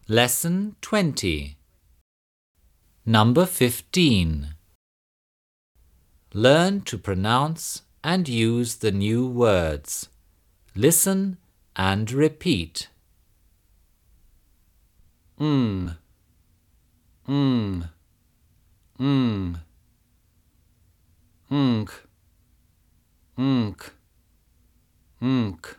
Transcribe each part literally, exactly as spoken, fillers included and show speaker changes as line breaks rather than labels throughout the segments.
Lesson twenty. Number fifteen. Learn to pronounce and use the new words. Listen and repeat. Mm, mm, mm, unk, unk, unk.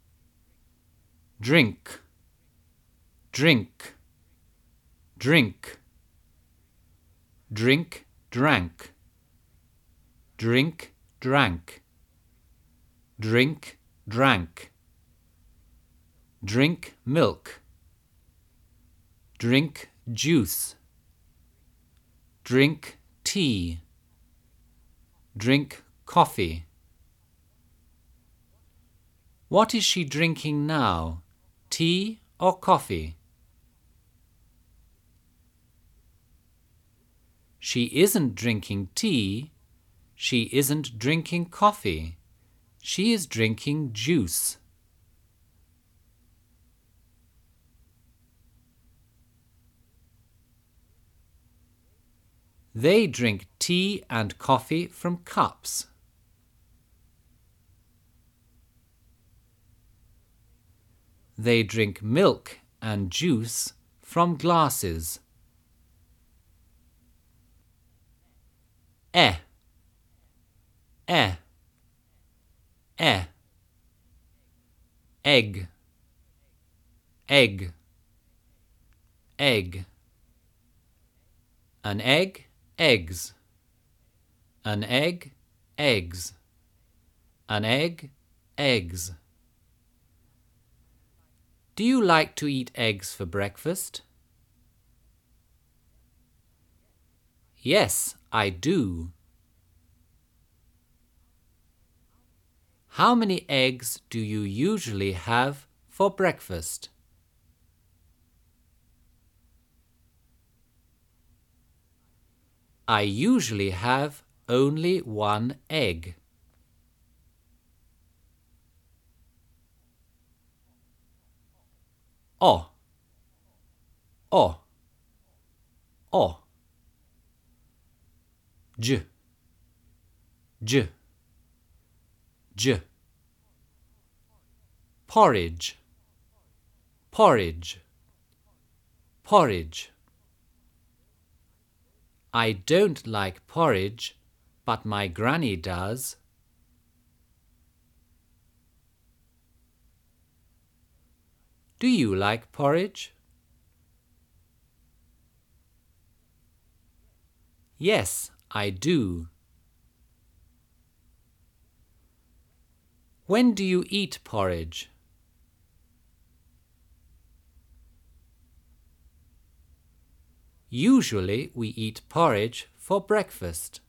Drink, drink, drink. Drink, drank. Drink, drank. Drink, drank. Drink milk. Drink juice. Drink tea. Drink coffee. What is she drinking now? Tea or coffee? She isn't drinking tea. She isn't drinking coffee. She is drinking juice. They drink tea and coffee from cups. They drink milk and juice from glasses. Eh, eh, eh. Egg, egg, egg. An egg, eggs. An egg, eggs. An egg, eggs. Do you like to eat eggs for breakfast? Yes, I do. How many eggs do you usually have for breakfast? I usually have only one egg. O, o, o. J, j, j. Porridge, porridge, porridge. I don't like porridge, but my granny does. Do you like porridge? Yes, I do. When do you eat porridge? Usually we eat porridge for breakfast.